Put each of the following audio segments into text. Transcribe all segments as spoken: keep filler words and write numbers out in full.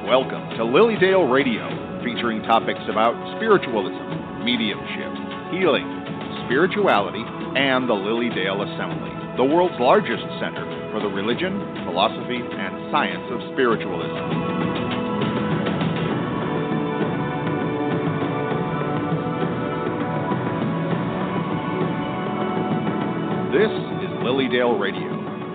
Welcome to Lilydale Radio, featuring topics about spiritualism, mediumship, healing, spirituality, and the Lilydale Assembly, the world's largest center for the religion, philosophy, and science of spiritualism. This is Lilydale Radio.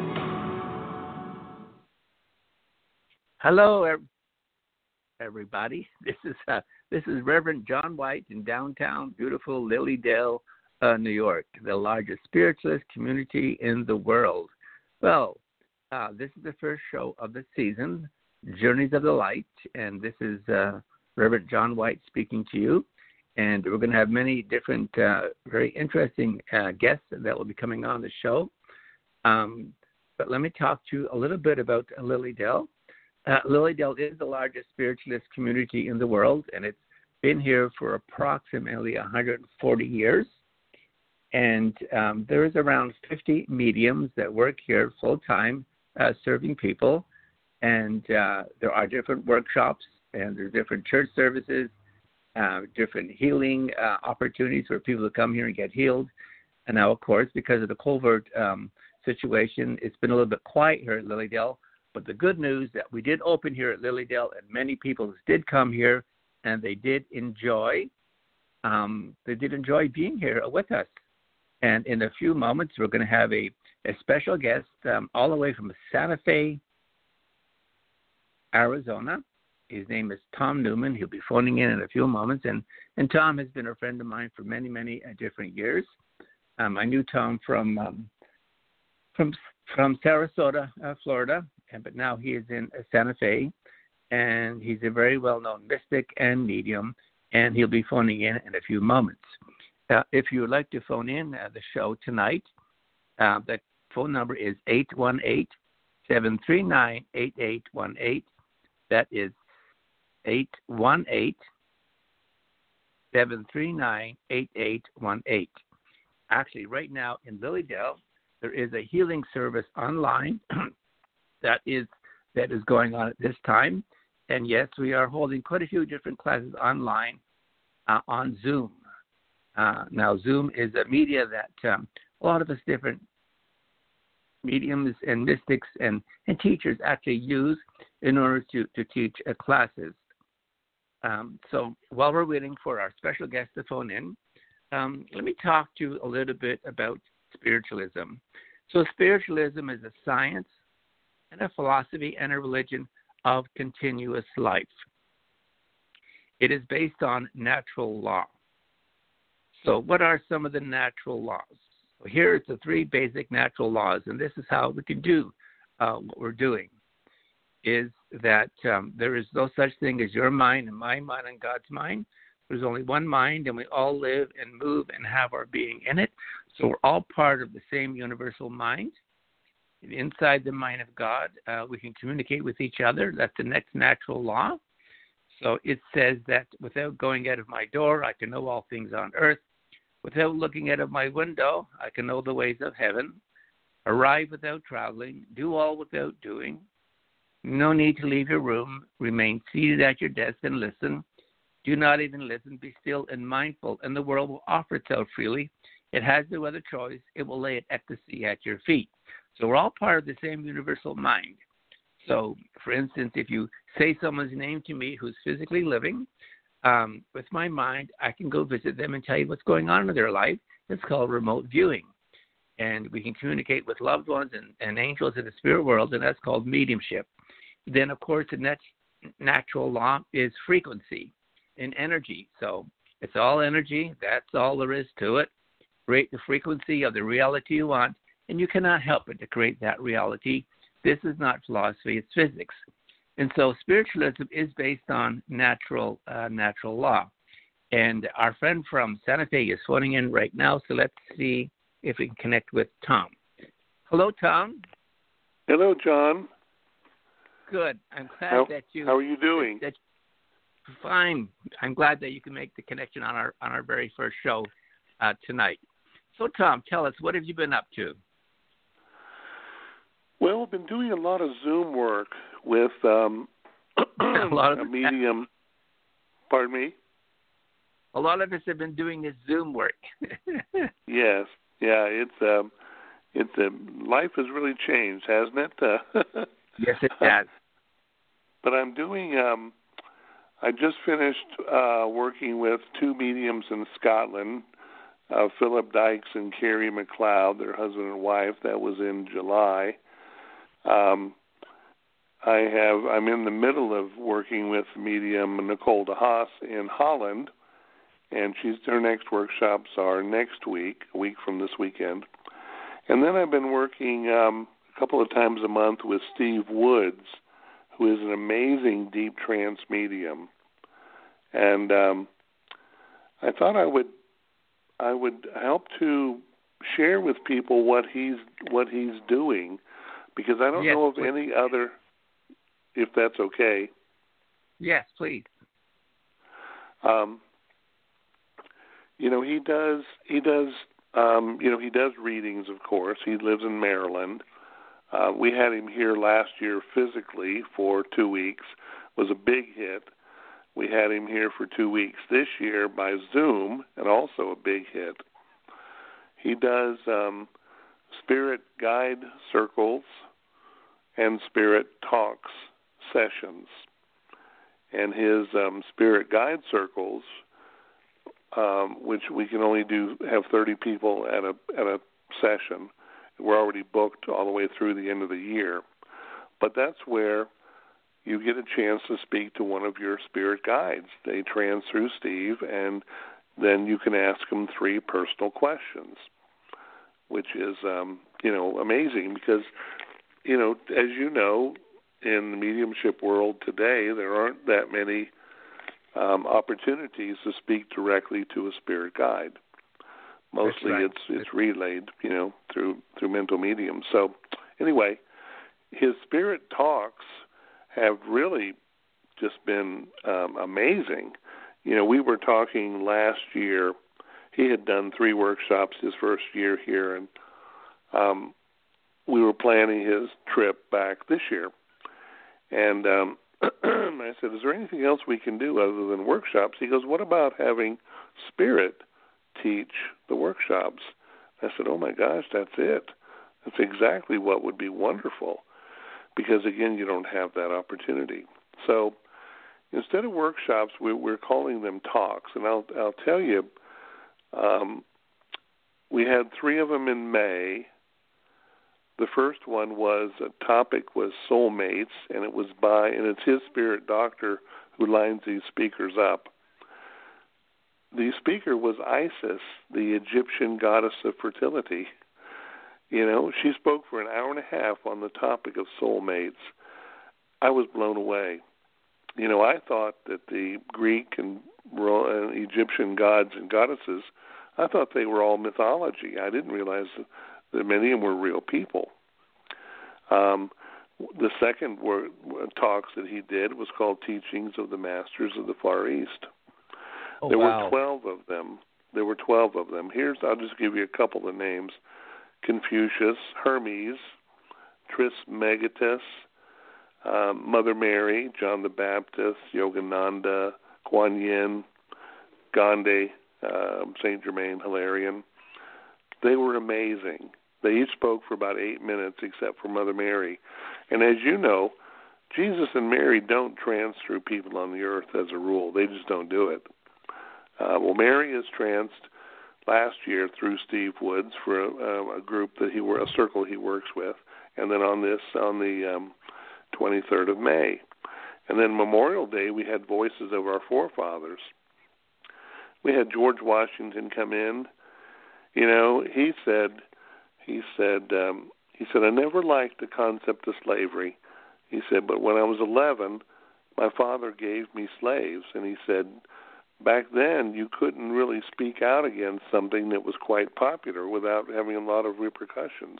Hello, everybody. This is uh, this is Reverend John White in downtown, beautiful Lilydale, uh, New York, the largest spiritualist community in the world. Well, uh, this is the first show of the season, Journeys of the Light, and this is uh, Reverend John White speaking to you. And we're going to have many different, uh, very interesting uh, guests that will be coming on the show. Um, but let me talk to you a little bit about Lilydale. Uh, Lilydale is the largest spiritualist community in the world, and it's been here for approximately one hundred forty years. And um, there is around fifty mediums that work here full-time uh, serving people. And uh, there are different workshops, and there's different church services, uh, different healing uh, opportunities for people to come here and get healed. And now, of course, because of the COVID um, situation, it's been a little bit quiet here at Lilydale. But the good news that we did open here at Lilydale, and many people did come here, and they did enjoy, um, they did enjoy being here with us. And in a few moments, we're going to have a, a special guest um, all the way from Santa Fe, Arizona. His name is Tom Newman. He'll be phoning in in a few moments. And, and Tom has been a friend of mine for many, many uh, different years. Um, I knew Tom from um, from from Sarasota, uh, Florida. But now he is in Santa Fe, and he's a very well-known mystic and medium, and he'll be phoning in in a few moments. Uh, if you would like to phone in uh, the show tonight, uh, the phone number is eight one eight, seven three nine, eight eight one eight. That is eight one eight, seven three nine, eight eight one eight. Actually, right now in Lilydale, there is a healing service online that is that is going on at this time. And yes, we are holding quite a few different classes online uh, on Zoom. Uh, now, Zoom is a media that um, a lot of us different mediums and mystics and, and teachers actually use in order to, to teach uh, classes. Um, so while we're waiting for our special guest to phone in, um, let me talk to you a little bit about spiritualism. So spiritualism is a science and a philosophy and a religion of continuous life. It is based on natural law. So what are some of the natural laws? Well, here are the three basic natural laws, and this is how we can do uh, what we're doing, is that um, there is no such thing as your mind and my mind and God's mind. There's only one mind, and we all live and move and have our being in it. So we're all part of the same universal mind. Inside the mind of God, uh, we can communicate with each other. That's the next natural law. So it says that without going out of my door, I can know all things on earth. Without looking out of my window, I can know the ways of heaven. Arrive without traveling. Do all without doing. No need to leave your room. Remain seated at your desk and listen. Do not even listen. Be still and mindful, and the world will offer itself freely. It has no other choice. It will lay it ecstasy at your feet. So we're all part of the same universal mind. So, for instance, if you say someone's name to me who's physically living, um, with my mind, I can go visit them and tell you what's going on in their life. It's called remote viewing. And we can communicate with loved ones and, and angels in the spirit world, and that's called mediumship. Then, of course, the next natural law is frequency and energy. So it's all energy. That's all there is to it. Rate the frequency of the reality you want, and you cannot help but to create that reality. This is not philosophy, it's physics. And so spiritualism is based on natural uh, natural law. And our friend from Santa Fe is phoning in right now, so let's see if we can connect with Tom. Hello, Tom. Hello, John. Good. I'm glad how, that you... How are you doing? That, that, fine. I'm glad that you can make the connection on our on our very first show uh, tonight. So, Tom, tell us, what have you been up to? Well, I've been doing a lot of Zoom work with um, a lot of a medium. Pardon me? A lot of us have been doing this Zoom work. Yes, yeah, it's um, it's uh, life has really changed, hasn't it? Uh, Yes, it has. But I'm doing. Um, I just finished uh, working with two mediums in Scotland, uh, Philip Dykes and Carrie McLeod, their husband and wife. That was in July. Um, I have. I'm in the middle of working with medium Nicole de Haas in Holland. And she's her next workshops are next week, a week from this weekend. And then I've been working um, a couple of times a month with Steve Woods, who is an amazing deep trance medium. And um, I thought I would I would help to share with people what he's what he's doing, because I don't yes, know of please. any other. If that's okay. Yes, please. Um, You know, he does, he does, um, you know, he does readings, of course. He lives in Maryland. Uh, we had him here last year physically for two weeks. It was a big hit. We had him here for two weeks this year by Zoom, and also a big hit. He does um, spirit guide circles and spirit talks sessions. And his um, spirit guide circles, Um, which we can only do have thirty people at a at a session. We're already booked all the way through the end of the year. But that's where you get a chance to speak to one of your spirit guides. They trans through Steve, and then you can ask them three personal questions, which is, um, you know, amazing because, you know, as you know, in the mediumship world today, there aren't that many Um, opportunities to speak directly to a spirit guide. Mostly right. it's it's relayed, you know, through through mental mediums. So anyway, his spirit talks have really just been um, amazing. You know, we were talking last year. He had done three workshops his first year here, and um, we were planning his trip back this year. And um, I said, is there anything else we can do other than workshops? He goes, what about having Spirit teach the workshops? I said, oh, my gosh, that's it. That's exactly what would be wonderful because, again, you don't have that opportunity. So instead of workshops, we, we're calling them talks. And I'll, I'll tell you, um, we had three of them in May. The first one was, a topic was soulmates, and it was by, and it's his spirit doctor who lines these speakers up. The speaker was Isis, the Egyptian goddess of fertility. You know, she spoke for an hour and a half on the topic of soulmates. I was blown away. You know, I thought that the Greek and Egyptian gods and goddesses, I thought they were all mythology. I didn't realize that that many of them were real people. Um, the second word, talks that he did was called Teachings of the Masters of the Far East. Oh, there wow. were twelve of them. There were twelve of them. Here's, I'll just give you a couple of names. Confucius, Hermes, Trismegistus, um, Mother Mary, John the Baptist, Yogananda, Kuan Yin, Gandhi, uh, Saint Germain, Hilarion. They were amazing. They each spoke for about eight minutes except for Mother Mary. And as you know, Jesus and Mary don't trance through people on the earth as a rule. They just don't do it. Uh, well, Mary is tranced last year through Steve Woods for a, a group that he, a circle he works with, and then on this, on the um, twenty-third of May. And then Memorial Day, we had Voices of Our Forefathers. We had George Washington come in. You know, he said, he said, um, he said, I never liked the concept of slavery. He said, but when I was eleven, my father gave me slaves. And he said, back then you couldn't really speak out against something that was quite popular without having a lot of repercussions.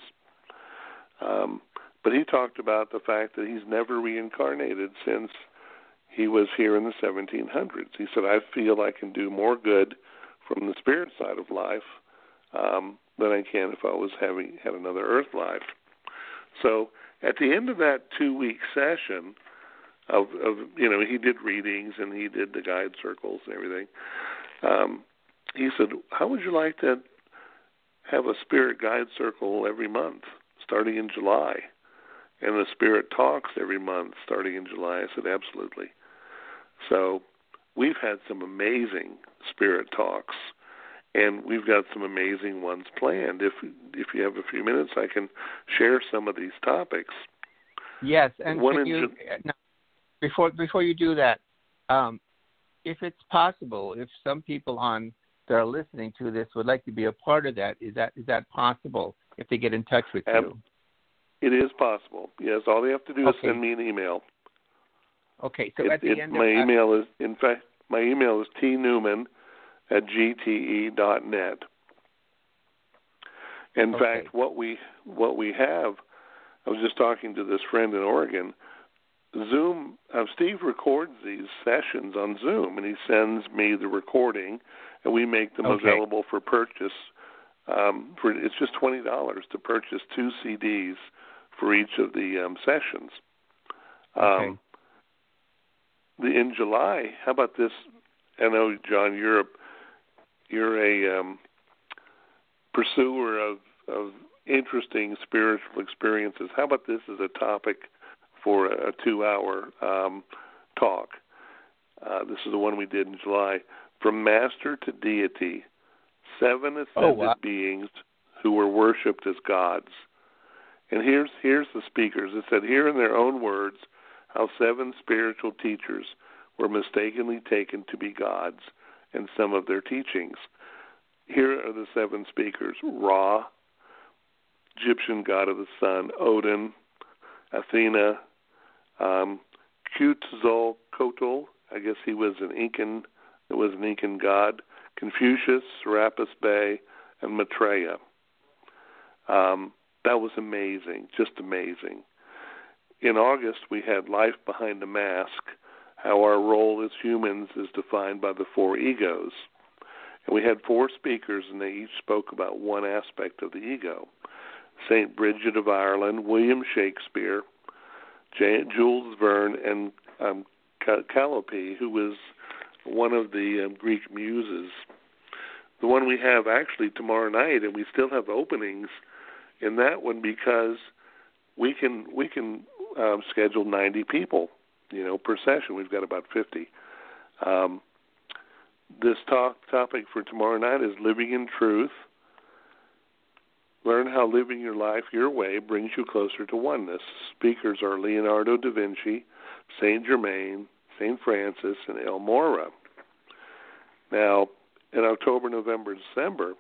Um, but he talked about the fact that he's never reincarnated since he was here in the seventeen hundreds. He said, I feel I can do more good from the spirit side of life um, than I can if I was having had another earth life. So at the end of that two-week session, of, of you know, he did readings and he did the guide circles and everything. Um, he said, how would you like to have a spirit guide circle every month, starting in July, and the spirit talks every month, starting in July? I said, absolutely. So we've had some amazing spirit talks, and we've got some amazing ones planned. If if you have a few minutes, I can share some of these topics. Yes, and One can you, Ju- no, before before you do that, um, if it's possible, if some people on that are listening to this would like to be a part of that, is that is that possible? If they get in touch with you, it is possible. Yes, all they have to do okay. is send me an email. Okay, so it, at the it, end my of email is in fact my email is t newman at g t e dot net. In okay. fact, what we what we have, I was just talking to this friend in Oregon. Zoom, uh, Steve records these sessions on Zoom, and he sends me the recording, and we make them okay. available for purchase. Um, for it's just twenty dollars to purchase two C Ds for each of the um, sessions. Um, okay. the, in July, how about this? I know, John, you're a, you're a um, pursuer of, of interesting spiritual experiences. How about this as a topic for a, a two-hour um, talk? Uh, this is the one we did in July. From Master to Deity, seven ascended oh, wow. beings who were worshipped as gods. And here's here's the speakers. It said, here in their own words, how seven spiritual teachers were mistakenly taken to be gods in some of their teachings. Here are the seven speakers: Ra, Egyptian god of the sun; Odin; Athena; um, Quetzalcoatl, I guess he was an Incan, it was an Incan god; Confucius; Serapis Bey; and Maitreya. Um, that was amazing, just amazing. In August, we had Life Behind the Mask, how our role as humans is defined by the four egos. And we had four speakers, and they each spoke about one aspect of the ego. Saint Bridget of Ireland, William Shakespeare, J- Jules Verne, and um, Calliope, who was one of the um, Greek muses. The one we have actually tomorrow night, and we still have openings in that one because we can we can um, schedule ninety people, you know, per session. We've got about fifty. Um, this talk topic for tomorrow night is living in truth. Learn how living your life your way brings you closer to oneness. Speakers are Leonardo da Vinci, Saint Germain, Saint Francis, and El Morra. Now, in October, November, December,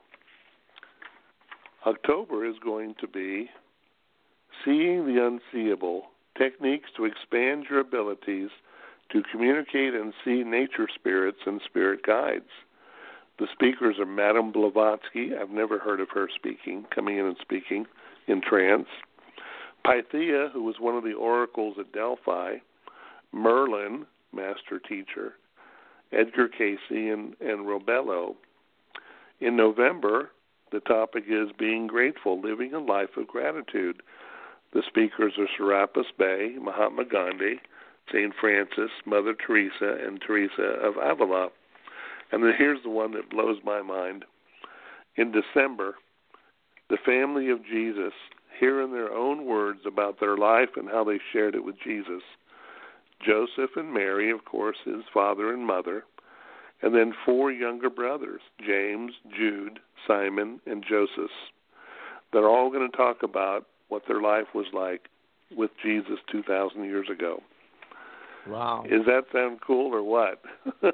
October is going to be Seeing the Unseeable, Techniques to Expand Your Abilities to Communicate and See Nature Spirits and Spirit Guides. The speakers are Madame Blavatsky. I've never heard of her speaking, coming in and speaking in trance. Pythia, who was one of the oracles at Delphi. Merlin, master teacher. Edgar Casey and, and Robello. In November, the topic is Being Grateful, Living a Life of Gratitude. The speakers are Serapis Bey, Mahatma Gandhi, Saint Francis, Mother Teresa, and Teresa of Avila. And then here's the one that blows my mind. In December, the family of Jesus, hear in their own words about their life and how they shared it with Jesus. Joseph and Mary, of course, his father and mother, and then four younger brothers, James, Jude, Simon, and Joseph. They're all going to talk about what their life was like with Jesus two thousand years ago. Wow. Does that sound cool or what?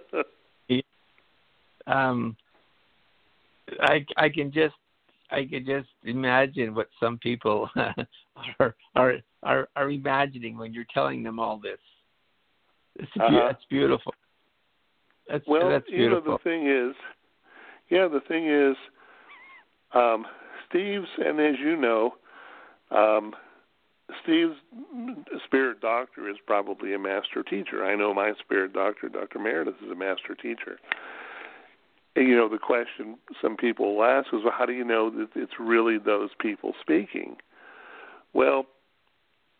um, I I can just I can just imagine what some people are are are are imagining when you're telling them all this. It's, uh-huh. That's beautiful. That's well, that's you know, beautiful. the thing is, yeah, the thing is, um, Steve's, and as you know, um, Steve's spirit doctor is probably a master teacher. I know my spirit doctor, Doctor Meredith, is a master teacher. And, you know, the question some people will ask is, well, how do you know that it's really those people speaking? Well,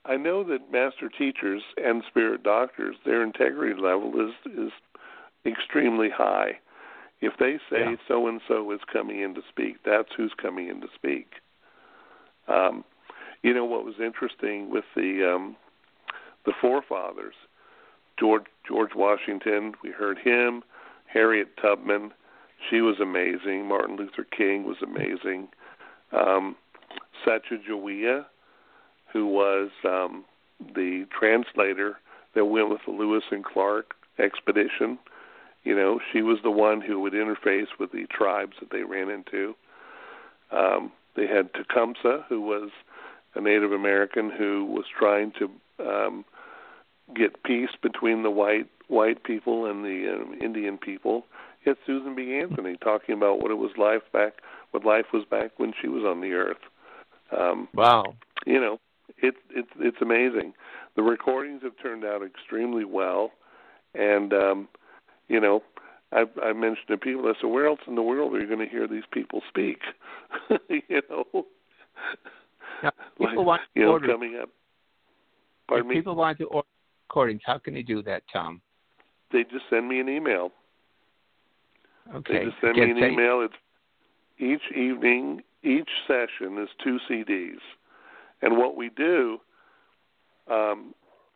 I know that master teachers and spirit doctors, their integrity level is is extremely high. If they say so and so is coming in to speak, that's who's coming in to speak. Um, you know what was interesting with the um, the forefathers, George George Washington, we heard him, Harriet Tubman, she was amazing. Martin Luther King was amazing. Um, Sacagawea, who was um, the translator that went with the Lewis and Clark expedition. You know, she was the one who would interface with the tribes that they ran into. Um, they had Tecumseh, who was a Native American who was trying to um, get peace between the white white people and the um, Indian people. You had Susan B. Anthony talking about what it was life back, what life was back when she was on the earth. Um, wow. You know, it's it's it's amazing. The recordings have turned out extremely well, and um, you know, I, I mentioned to people, I said, where else in the world are you going to hear these people speak? you know, now, people like, want to you know, order. coming up. Pardon if me? People want to order recordings. How can they do that, Tom? They just send me an email. Okay. They just send Again, me an say, email. It's each evening, each session is two C Ds. And what we do um,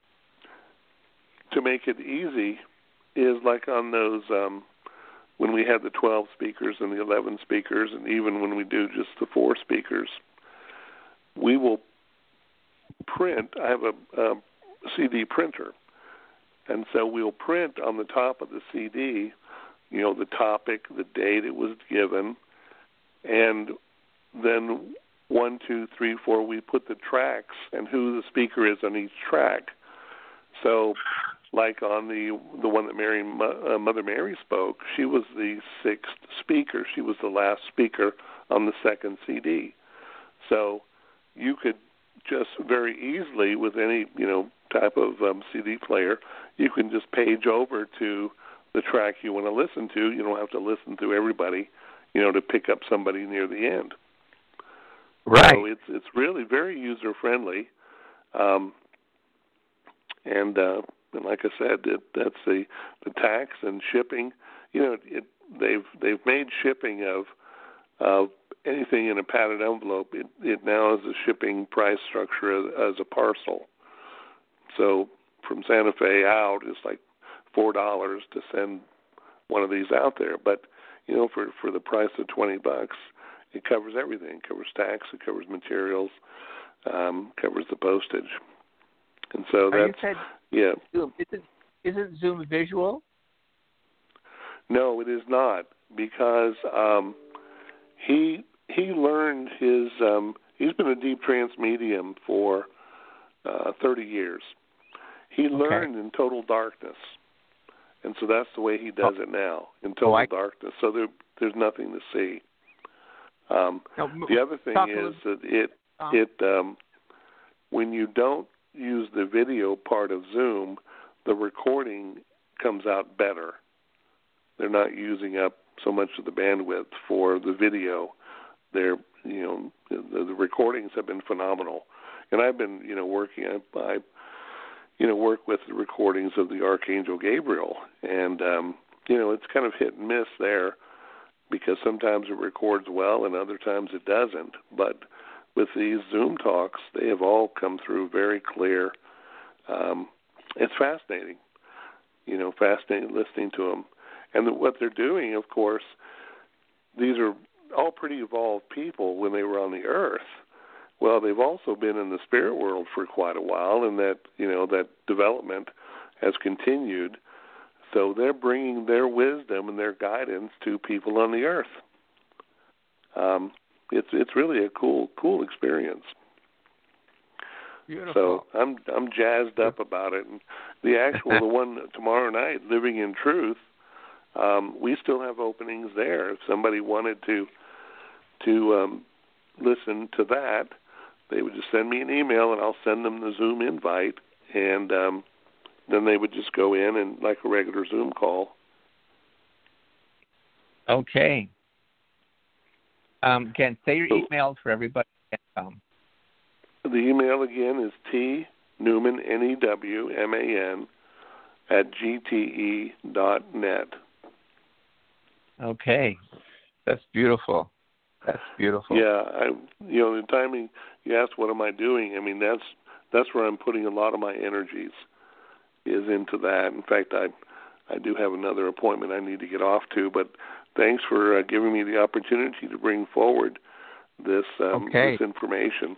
to make it easy is like on those, um, when we have the twelve speakers and the eleven speakers, and even when we do just the four speakers, we will print. I have a, a C D printer. And so we'll print on the top of the C D, you know, the topic, the date it was given, and then one, two, three, four, we put the tracks and who the speaker is on each track. So, like on the the one that Mary, uh, Mother Mary spoke, she was the sixth speaker. She was the last speaker on the second C D. So you could just very easily, with any, you know, type of um, C D player, you can just page over to the track you want to listen to. You don't have to listen to everybody, you know, to pick up somebody near the end. right. So it's it's really very user friendly, um, and uh, and like I said, it, that's the the tax and shipping. You know, it, they've they've made shipping of of anything in a padded envelope. It it now is a shipping price structure as, as a parcel. So from Santa Fe out, it's like four dollars to send one of these out there. But you know, for for the price of twenty bucks, it covers everything. It covers tax. It covers materials. Um, covers the postage. And so Now, that's you said yeah. Zoom. Isn't isn't Zoom visual? No, it is not, because um, he he learned his. Um, he's been a deep trance medium for uh, thirty years. He Okay. learned in total darkness, and so that's the way he does Oh. it now, in total Oh, I- darkness. So there, there's nothing to see. Um, Now, m- the other thing talk a is little- that it Tom? it um, when you don't use the video part of Zoom, the recording comes out better. They're not using up so much of the bandwidth for the video. They're, you know, the, the recordings have been phenomenal, and I've been, you know, working. I, I you know, work with the recordings of the Archangel Gabriel, and um, you know, it's kind of hit and miss there, because sometimes it records well and other times it doesn't. But with these Zoom talks, they have all come through very clear. Um, it's fascinating, you know, fascinating listening to them. And the, what they're doing, of course, these are all pretty evolved people when they were on the earth. Well, they've also been in the spirit world for quite a while, and that, you know, that development has continued. So they're bringing their wisdom and their guidance to people on the earth. Um, it's it's really a cool cool experience. Beautiful. So I'm I'm jazzed up about it. And the actual the one tomorrow night, Living in Truth, um, we still have openings there. If somebody wanted to to um, listen to that, they would just send me an email, and I'll send them the Zoom invite, and um, then they would just go in and like a regular Zoom call. Okay. Um, Ken, say your So, email for everybody. Um, the email again is T Newman, N E W M A N, at G T E dot net. Okay. That's beautiful. That's beautiful. Yeah, I, you know, the timing, you asked what am I doing, I mean, that's that's where I'm putting a lot of my energies, is into that. In fact, I I do have another appointment I need to get off to, but thanks for uh, giving me the opportunity to bring forward this um, okay. this information.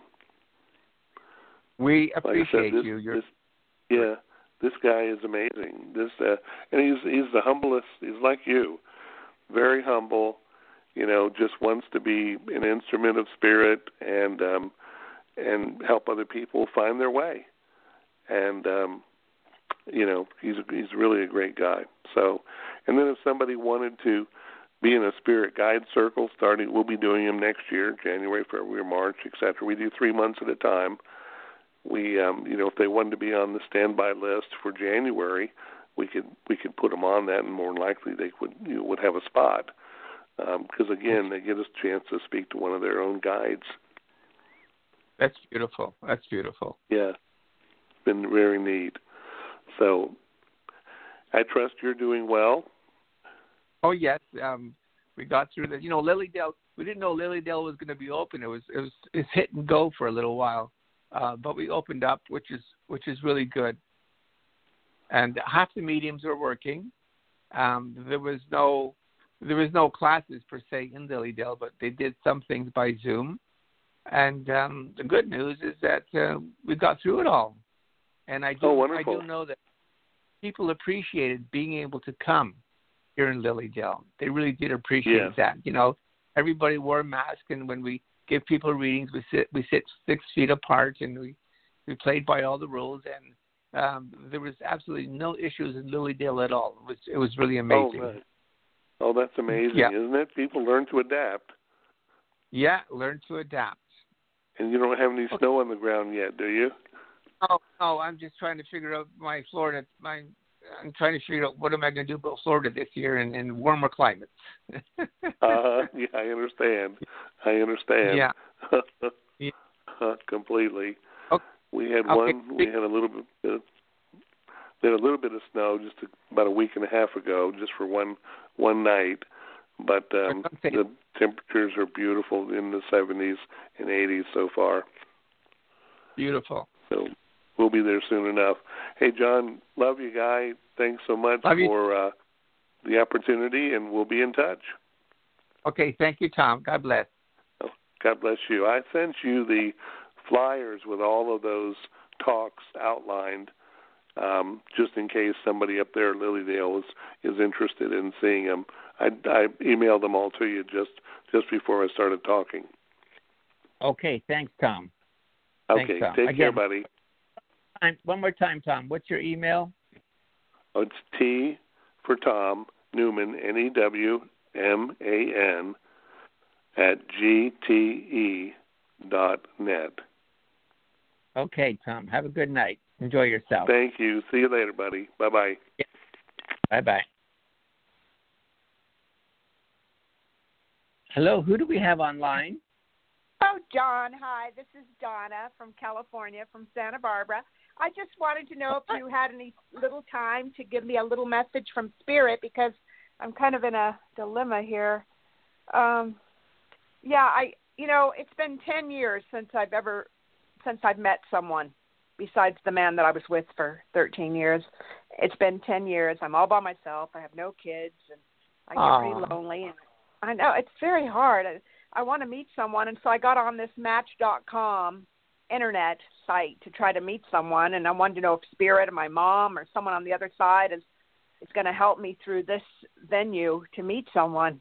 We appreciate like I said, this, you. You're... This, yeah, this guy is amazing. This uh, and he's he's the humblest. He's like you, very humble. You know, just wants to be an instrument of spirit and um, and help other people find their way. And um, you know, he's he's really a great guy. So, and then if somebody wanted to be in a spirit guide circle, starting, we'll be doing them next year, January, February, March, et cetera. We do three months at a time. We, um, you know, if they wanted to be on the standby list for January, we could we could put them on that, and more than likely they would you know, would have a spot. Because, um, again, they get a chance to speak to one of their own guides. That's beautiful. That's beautiful. Yeah. It's been very neat. So I trust you're doing well. Oh, yes. Um, we got through this. You know, Lilydale, we didn't know Lilydale was going to be open. It was it was it's hit and go for a little while. Uh, but we opened up, which is which is really good. And half the mediums are working. Um, there was no... There was no classes per se in Lilydale, but they did some things by Zoom. And um, the good news is that uh, we got through it all. And I do, oh, I do know that people appreciated being able to come here in Lilydale. They really did appreciate yes. that. You know, everybody wore a mask, and when we give people readings, we sit we sit six feet apart, and we, we played by all the rules. And um, there was absolutely no issues in Lilydale at all. It was it was really amazing. Oh, right. Oh, that's amazing, yeah. isn't it? People learn to adapt. Yeah, learn to adapt. And you don't have any okay. snow on the ground yet, do you? Oh, no, I'm just trying to figure out my Florida. My, I'm trying to figure out what am I going to do about Florida this year in, in warmer climates. uh, yeah, I understand. I understand. Yeah. yeah. Uh, completely. Okay. We had okay. one. We had a little bit. Uh, we had a little bit of snow just a, about a week and a half ago, just for one one night. But um, the temperatures are beautiful in the seventies and eighties so far. Beautiful. So we'll be there soon enough. Hey, John, love you, guy. Thanks so much love for uh, the opportunity, and we'll be in touch. Okay, thank you, Tom. God bless. Oh, God bless you. I sent you the flyers with all of those talks outlined, um, just in case somebody up there at Lilydale is, is interested in seeing them. I, I emailed them all to you just, just before I started talking. Okay, thanks, Tom. Okay, thanks, Tom. take Again, care, buddy. One more time, Tom. What's your email? Oh, it's T for Tom, Newman, N E W M A N, at G T E dot net. Okay, Tom. Have a good night. Enjoy yourself. Thank you. See you later, buddy. Bye-bye. Yeah. Bye-bye. Hello, who do we have online? Oh, John, hi. This is Donna from California, from Santa Barbara. I just wanted to know if you had any little time to give me a little message from Spirit, because I'm kind of in a dilemma here. Um, yeah, I, you know, it's been ten years since I've ever, since I've met someone besides the man that I was with for thirteen years. It's been ten years. I'm all by myself. I have no kids, and I get Aww. pretty lonely. And I know it's very hard. I, I want to meet someone, and so I got on this Match dot com internet site to try to meet someone, and I wanted to know if Spirit or my mom or someone on the other side is is going to help me through this venue to meet someone.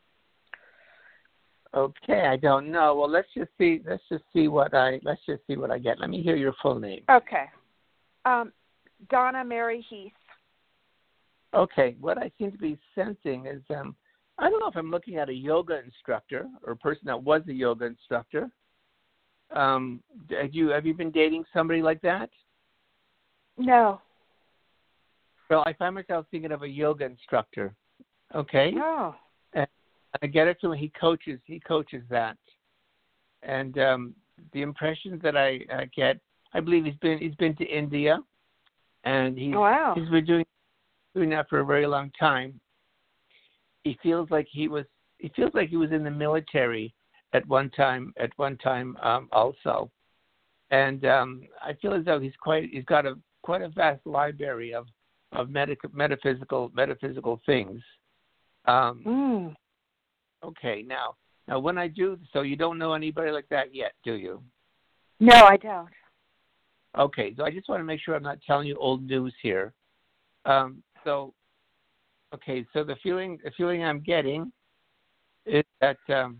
Okay, I don't know. Well, let's just see. Let's just see what I. Let's just see what I get. Let me hear your full name. Okay, um, Donna Mary Heath. Okay, what I seem to be sensing is um. I don't know if I'm looking at a yoga instructor or a person that was a yoga instructor. Um, have you have you been dating somebody like that? No. Well, I find myself thinking of a yoga instructor. Okay. No. And I get it to him. He coaches. He coaches that, and um, the impressions that I, I get I believe he's been he's been to India, and he's Oh, wow. he's been doing doing that for a very long time. He feels like he was he feels like he was in the military at one time at one time um, also, and um, I feel as though he's quite he's got a quite a vast library of of medic- metaphysical metaphysical things. Um, Mm. Okay, now now when I do, so you don't know anybody like that yet, do you? No, I don't. Okay, so I just want to make sure I'm not telling you old news here. Um, so, okay, so the feeling the feeling I'm getting is that um,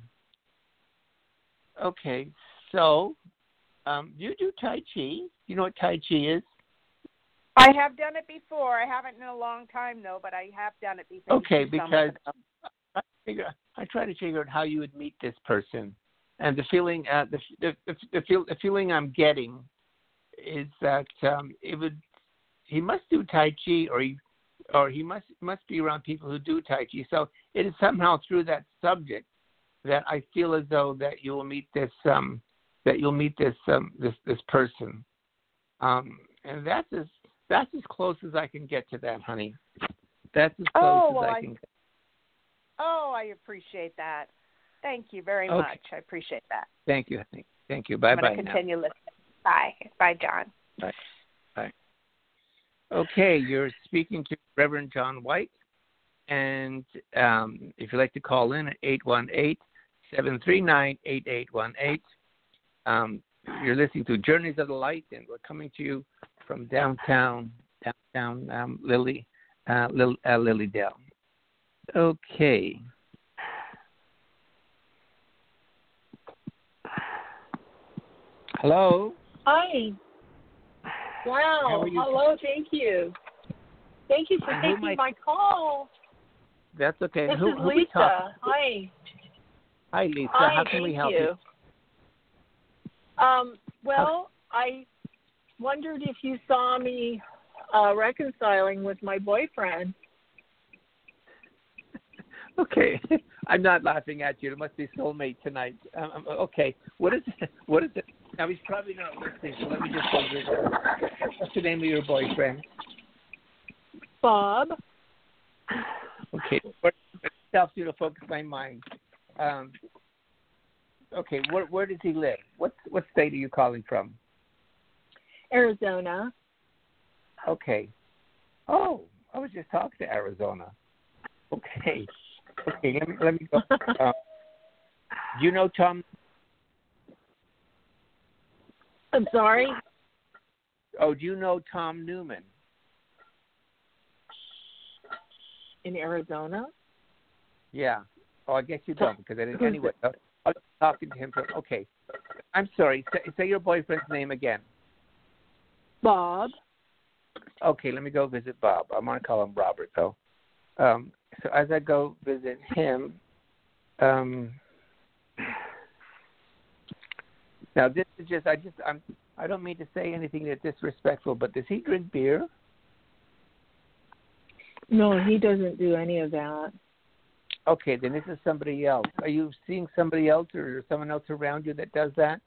okay, so um, do you do Tai Chi? You know what Tai Chi is? I have done it before. I haven't in a long time, though, but I have done it before. Okay, because I figure I try to figure out how you would meet this person, and the feeling uh, the, the the the, feel, the feeling I'm getting is that um, it would he must do Tai Chi, or he or he must must be around people who do Tai Chi. So it is somehow through that subject that I feel as though that you will meet this um, that you'll meet this um, this this person, um, and that's as that's as close as I can get to that, honey. That's as close Oh, as well, I I- can get. Oh, I appreciate that. Thank you very Okay. much. I appreciate that. Thank you, honey. Thank you. Bye I'm bye going to now. continue listening. Bye. Bye, John. Bye. Bye. Okay, you're speaking to Reverend John White, and um, if you'd like to call in at eight one eight, seven three nine, eight eight one eight, um, you're listening to Journeys of the Light, and we're coming to you from downtown, downtown um, Lily, uh, Lil, uh, Lilydale. Okay. Hello. Hi. Wow. How are you? Hello. Thank you. Thank you for And who taking am I- my call. That's okay. This who, is who we talking Lisa. to? Hi. Hi, Lisa. Hi. How can thank we help you? you. Um, well, I wondered if you saw me uh, reconciling with my boyfriend. Okay, I'm not laughing at you. It must be soulmate tonight. Um, okay, what is it? What is it? Now he's probably not listening. So let me just go over. What's the name of your boyfriend? Bob. Okay, what helps you to focus my mind? Um, okay, where where does he live? What what state are you calling from? Arizona. Okay. Oh, I was just talking to Arizona. Okay. Okay, let me let me go. Uh, do you know Tom? I'm sorry. Oh, do you know Tom Newman? In Arizona. Yeah. Oh, I guess you don't because I didn't. Anyway, I was talking to him. For, okay. I'm sorry. Say, say your boyfriend's name again. Bob. Okay, let me go visit Bob. I'm going to call him Robert, though. Um, so as I go visit him, um, now this is just, I just, I'm, I don't mean to say anything that's disrespectful, but does he drink beer? No, he doesn't do any of that. Okay, then this is somebody else. Are you seeing somebody else or someone else around you that does that?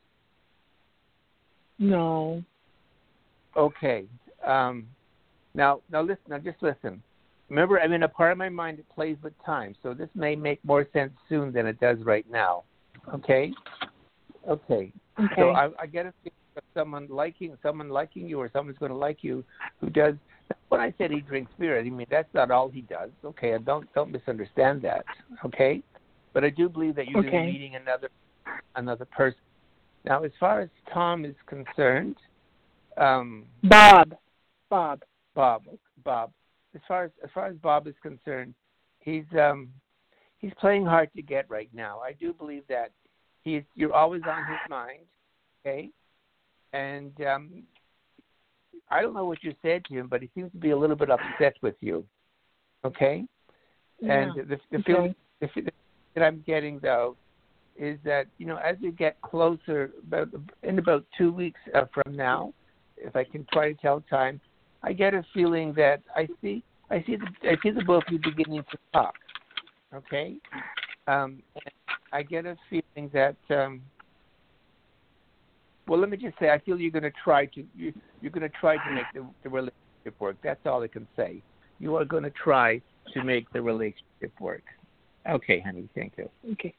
No. Okay. Um, now, now listen. Now, just listen. Remember, I'm in a part of my mind that plays with time, so this may make more sense soon than it does right now. Okay. Okay. Okay. So I, I get a feeling of someone liking someone liking you, or someone's going to like you, who does. When I said he drinks beer, I mean that's not all he does. Okay, and don't don't misunderstand that. Okay, but I do believe that you're Okay. meeting another another person. Now, as far as Tom is concerned, um, Bob. Bob. Bob, Bob. As far as as far as Bob is concerned, he's um he's playing hard to get right now. I do believe that he's you're always on his mind, okay? And um, I don't know what you said to him, but he seems to be a little bit upset with you, okay? Yeah. And the the Okay. feeling the feeling that I'm getting though is that you know as we get closer, about in about two weeks uh, from now, if I can try to tell time. I get a feeling that I see I see the I see the both of you beginning to talk. Okay? Um, and I get a feeling that um, well, let me just say, I feel you're going to try to you, you're going to try to make the, the relationship work. That's all I can say. You are going to try to make the relationship work. Okay, honey. Thank you. Okay.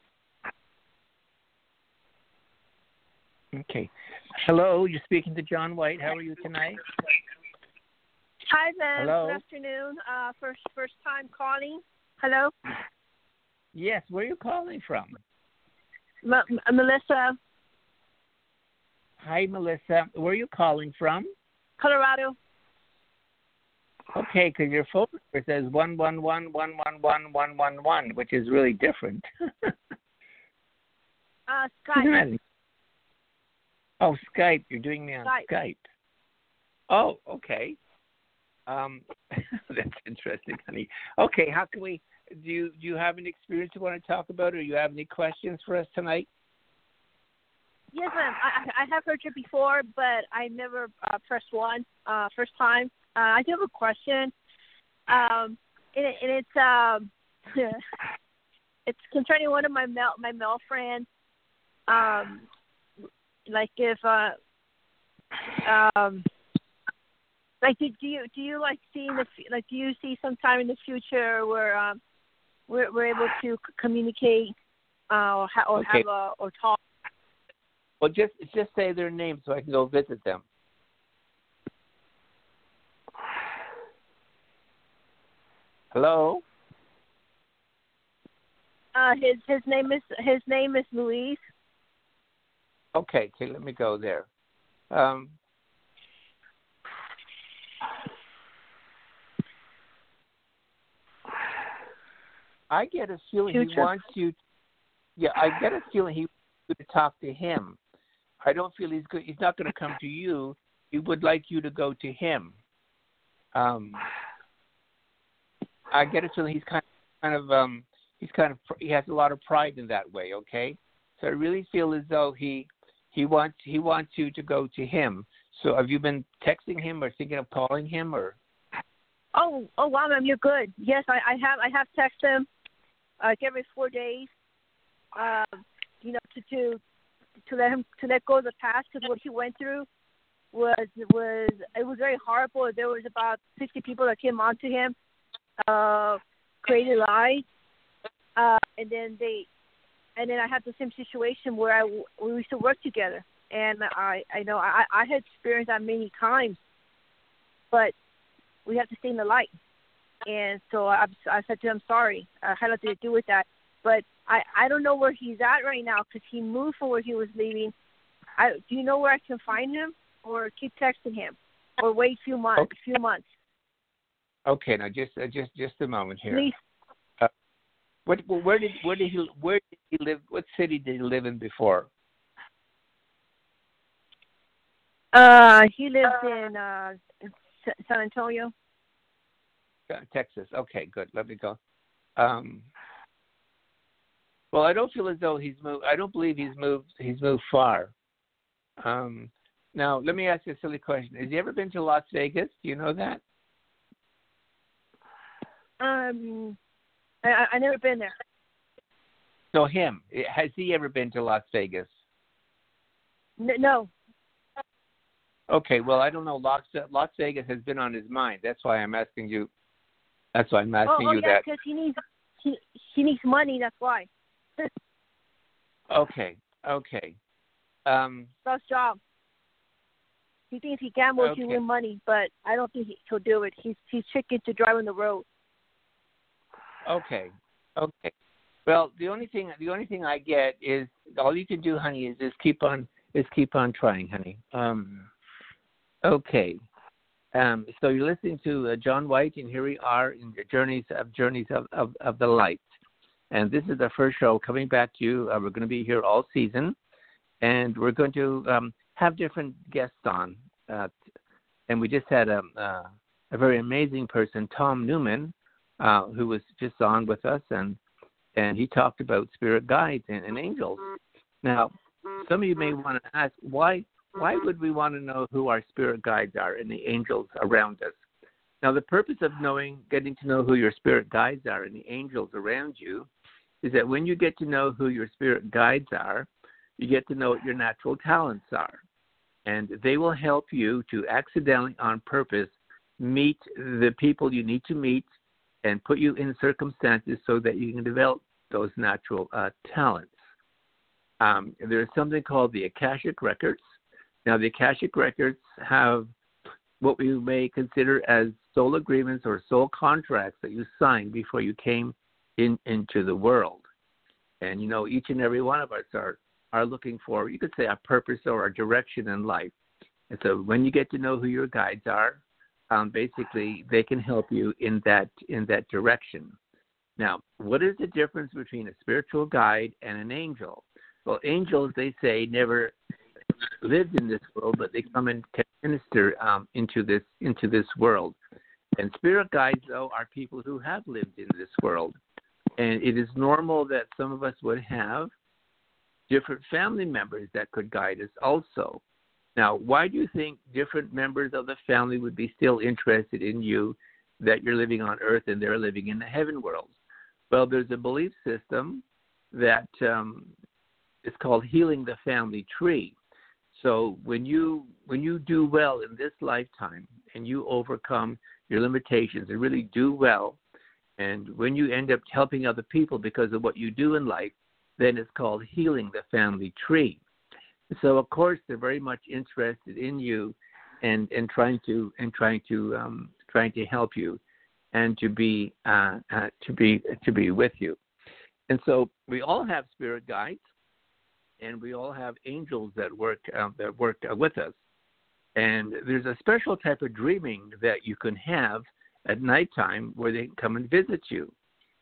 Okay. Hello, you're speaking to John White. How are you tonight? Hi, Ben. Hello. Good afternoon. Uh, first, first time calling. Hello. Yes. Where are you calling from? M- M- Melissa, Hi, Melissa. Where are you calling from? Colorado. Okay, because your phone number says one one one one one one one one one, which is really different. Uh, Skype. Oh, Skype. You're doing me on Skype. Skype. Oh, okay. Um, that's interesting, honey. Okay, how can we? Do you do you have any experience you want to talk about, or you have any questions for us tonight? Yes, ma'am. I, I have heard you before, but I never uh, pressed one. Uh, first time. Uh, I do have a question. Um, and, it, and it's um, it's concerning one of my male my male friends. Um, like if uh, um. Like, do, do you do you like see in the like do you see sometime in the future where um we're we're able to c- communicate uh, or, ha- or Okay. have a or talk? Well, just just say their name so I can go visit them. Hello. Uh, his his name is his name is Luis. Okay, okay, let me go there. Um, I get a feeling he Future. wants you. Yeah, I get a feeling he wants you to talk to him. I don't feel he's good. He's not going to come to you. He would like you to go to him. Um, I get a feeling he's kind of, kind of, um, he's kind of, he has a lot of pride in that way. Okay, so I really feel as though he, he wants, he wants you to go to him. So have you been texting him or thinking of calling him or? Oh oh wow, ma'am, you're good. Yes, I, I have I have texted him like every four days. Um, you know, to to to let him to let go of the past, because what he went through was was it was very horrible. There was about sixty people that came on to him, uh, created lies, uh, and then they, and then I had the same situation where I we used to work together, and I I know I I had experienced that many times, but we have to stay in the light. And so I, I said to him, sorry, I had nothing to do with that. But I, I don't know where he's at right now because he moved from where he was leaving. I, do you know where I can find him, or keep texting him, or wait a few months? Okay. Few months. Okay, now just uh, just just a moment here. Please. Uh, what where did where did he where did he live? What city did he live in before? Uh, he lives in uh, San Antonio. Texas. Okay, good. Let me go. Um, well, I don't feel as though he's moved. I don't believe he's moved. He's moved far. Um, now, let me ask you a silly question. Has he ever been to Las Vegas? Do you know that? Um, I I never been there. So him. Has he ever been to Las Vegas? N- no. Okay. Well, I don't know. Las Las Vegas has been on his mind. That's why I'm asking you. That's why I'm asking oh, oh you yeah, that. because he needs he he needs money. That's why. Okay. Okay. Um, Lost job. He thinks he gambles, he Okay. win money, but I don't think he, he'll do it. He's he's chicken to driving the road. Okay. Okay. Well, the only thing the only thing I get is all you can do, honey, is just keep on is keep on trying, honey. Um. Okay. Um. So you're listening to uh, John White, and here we are in the journeys of journeys of, of, of the light. And this is the first show coming back to you. Uh, we're going to be here all season, and we're going to um, have different guests on. Uh, and we just had a uh, a very amazing person, Tom Newman, uh, who was just on with us, and and he talked about spirit guides and, and angels. Now, some of you may want to ask, why why would we want to know who our spirit guides are and the angels around us? Now, the purpose of knowing, getting to know who your spirit guides are and the angels around you is that when you get to know who your spirit guides are, you get to know what your natural talents are. and they will help you to accidentally, on purpose, meet the people you need to meet and put you in circumstances so that you can develop those natural uh, talents. Um, there's something called the Akashic Records. Now, the Akashic Records have what we may consider as soul agreements or soul contracts that you signed before you came in into the world. And, you know, each and every one of us are, are looking for, you could say, a purpose or a direction in life. And so when you get to know who your guides are, um, basically they can help you in that in that direction. Now, what is the difference between a spiritual guide and an angel? Well, angels, they say, never lived in this world, but they come and can minister um, into this into this world. And spirit guides, though, are people who have lived in this world. And it is normal that some of us would have different family members that could guide us also. Now, why do you think different members of the family would be still interested in you, that you're living on earth and they're living in the heaven world? Well, there's a belief system that um, is called healing the family tree. So when you when you do well in this lifetime and you overcome your limitations and really do well, and when you end up helping other people because of what you do in life, then it's called healing the family tree. So of course they're very much interested in you and, and trying to and trying to um, trying to help you and to be uh, uh, to be to be with you. And so we all have spirit guides. And we all have angels that work uh, that work uh, with us. And there's a special type of dreaming that you can have at nighttime where they can come and visit you.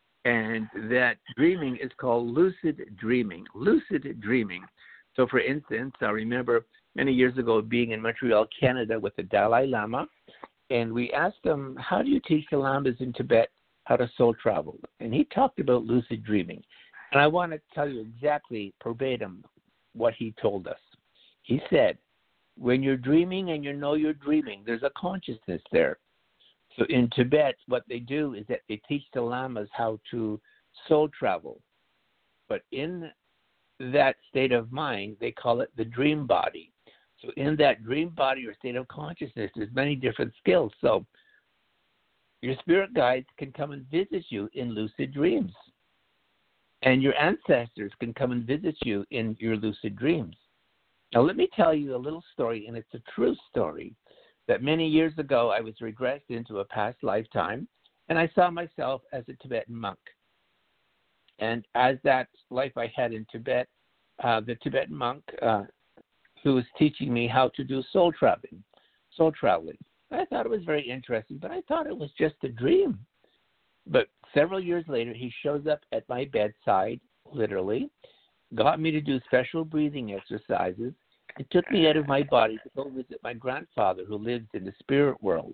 And that dreaming is called lucid dreaming. Lucid dreaming. So, for instance, I remember many years ago being in Montreal, Canada, with the Dalai Lama, and we asked him, how do you teach the Lamas in Tibet how to soul travel? And he talked about lucid dreaming. And I want to tell you exactly verbatim what he told us. He said, when you're dreaming and you know you're dreaming, there's a consciousness there. So in Tibet, what they do is that they teach the Lamas how to soul travel. But in that state of mind, they call it the dream body. So in that dream body or state of consciousness, there's many different skills. So your spirit guides can come and visit you in lucid dreams. And your ancestors can come and visit you in your lucid dreams. Now, let me tell you a little story, and it's a true story, that many years ago I was regressed into a past lifetime, and I saw myself as a Tibetan monk. And as that life I had in Tibet, uh, the Tibetan monk uh, who was teaching me how to do soul traveling, soul traveling. I thought it was very interesting, but I thought it was just a dream. But several years later, he shows up at my bedside, literally, got me to do special breathing exercises, and took me out of my body to go visit my grandfather who lives in the spirit world.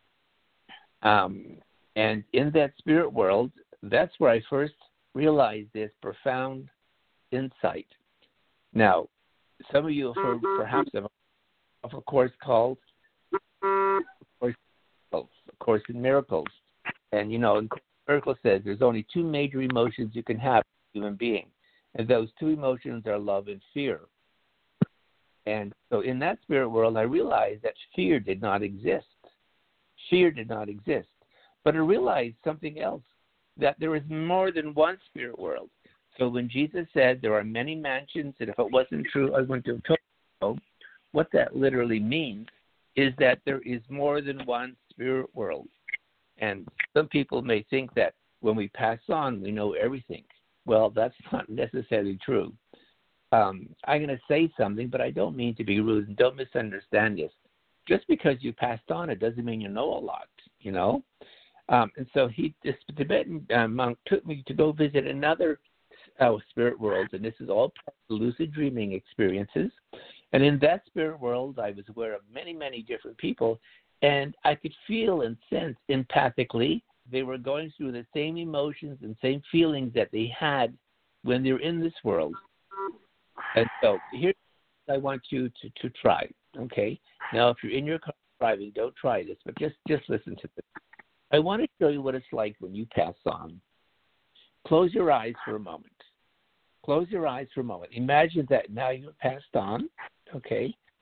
Um, and in that spirit world, that's where I first realized this profound insight. Now, some of you have heard perhaps of, of a course called A Course in Miracles. And, you know, Miracle says there's only two major emotions you can have as a human being. And those two emotions are love and fear. And so in that spirit world, I realized that fear did not exist. Fear did not exist. But I realized something else, that there is more than one spirit world. So when Jesus said there are many mansions, and if it wasn't true, I wouldn't have told you, what that literally means is that there is more than one spirit world. And some people may think that when we pass on, we know everything. Well, that's not necessarily true. Um, I'm going to say something, but I don't mean to be rude, and don't misunderstand this. Just because you passed on, it doesn't mean you know a lot, you know? Um, and so he, this Tibetan uh, monk took me to go visit another uh, spirit world, and this is all part of the lucid dreaming experiences. And in that spirit world, I was aware of many, many different people, and I could feel and sense empathically they were going through the same emotions and same feelings that they had when they were in this world. And so here I want you to, to try, okay? Now, if you're in your car driving, don't try this, but just, just listen to this. I want to show you what it's like when you pass on. Close your eyes for a moment. Close your eyes for a moment. Imagine that now you've passed on, okay?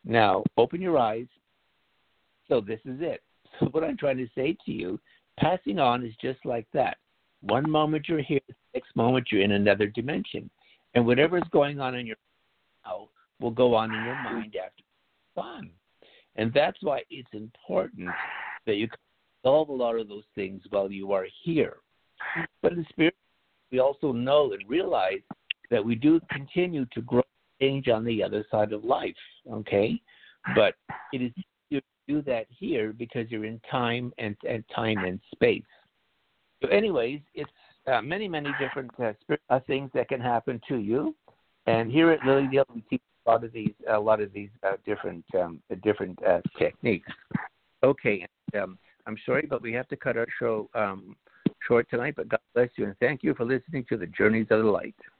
Now, open your eyes. So this is it. So what I'm trying to say to you, passing on is just like that. One moment you're here, the next moment you're in another dimension. And whatever's going on in your now will go on in your mind after it's gone. And that's why it's important that you solve a lot of those things while you are here. But in spirit, we also know and realize that we do continue to grow and change on the other side of life, okay? But it is easier to do that here because you're in time and, and time and space. So anyways, it's uh, many, many different uh, spirit, uh, things that can happen to you. And here at Lilydale, we teach a lot of these, a lot of these uh, different, um, different uh, techniques. Okay, and, um, I'm sorry, but we have to cut our show um, short tonight. But God bless you, and thank you for listening to the Journeys of the Light.